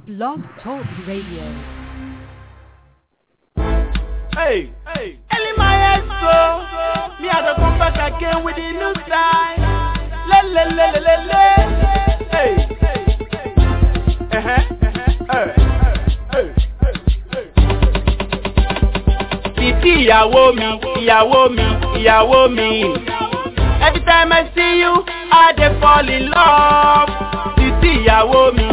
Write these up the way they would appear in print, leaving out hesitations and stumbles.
Blog Talk Radio. Hey, Ellie Maestro, me I don't come back again with the new style. Hey, Titi ìyàwó mi. Every time I see you, I dey fall in love. Titi ìyàwó mi.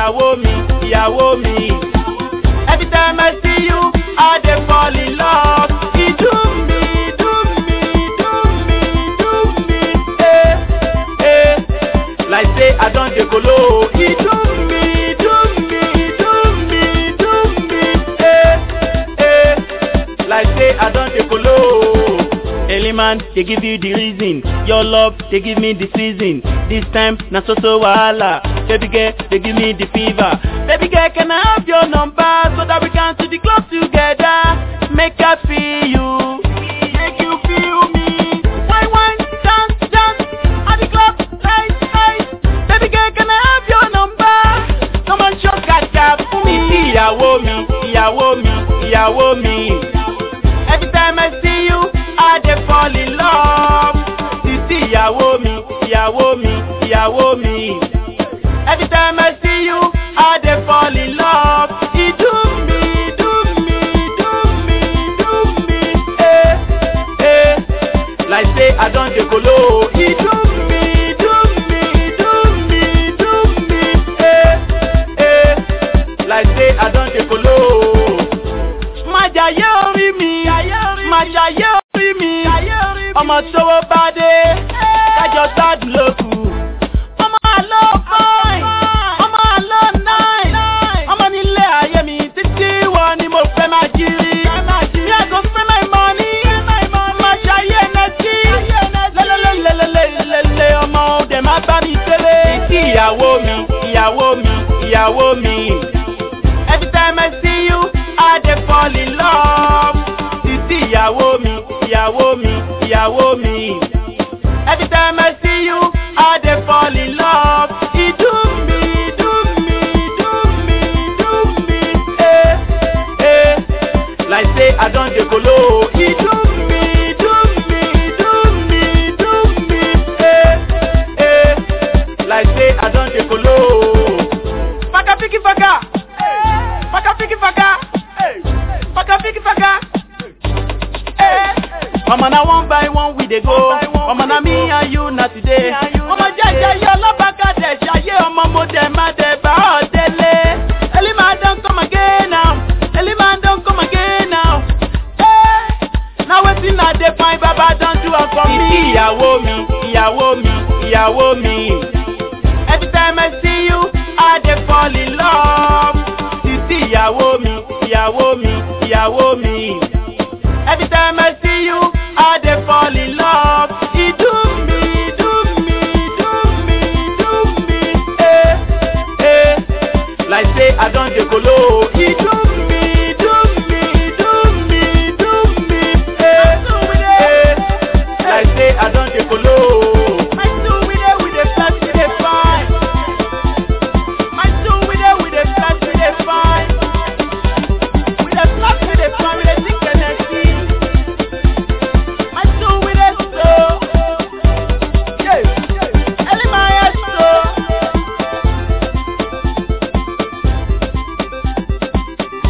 Every time I see you, I dey fall in love. You do me, like say I don't dey kolo. You do me, like say I don't dey kolo. Eliman, they give you the reason. Your love, they give me the season. This time, na so wahala. Baby girl, they give me the fever. Baby girl, can I have your number so that we can to the club together? Make I feel you, make you feel me. Wine, dance, at the club, hey. Baby girl, can I have your number? Come on, show kaka for me. Ìyàwó mi. Every time I see you, I dey fall in love. Titi ìyàwó mi. Every time I see you, I dey fall in love. You do me, like say I don't dey kolo. You do me, like say I don't dey kolo. Májàyé orí mi, ọmọ tówó bá dé, kájọ gbádùn lókù. Ọmọ àlọ́ fine, ọmọ àlọ́ nine, ọmọ nílé ayé mi títí wọ́n ni mo fẹ́ máa jírí. Mi àgọ́ fẹ́ my money, májàyé nẹ́tí, lẹ́lẹ́lẹ́lẹ́lẹ́lẹ́lẹ́ ọmọ òde má bá mi tẹ́lẹ̀. Títí ìyàwó mi. Every time I see you, I dey fall in love. Titi ìyàwó mi. Every time I see you, I dey fall in love. You do me, like say I don't dey kolo. You do me, like say I don't dey kolo. Faka fiki faka. Mama na one by one we dey go. Mama na me and you na today. Mama jaja yo lobaka de jaye omo mo de ma de ba odele. Elima don come again now. Hey, now wetin I dey find Baba don do am for me. Ìyàwó mi. Every time I see you, I dey fall in love. Titi ìyàwó mi. Every time I see you, I dey fall in love. You do me, like say I don't dey kolo. You do me, like say I don't dey kolo. My soul with the flash with the fine. My soul with the flash with the fine. With the flash with the fine, with the thick energy. My soul with the soul. Yeah. Ellie Maestro.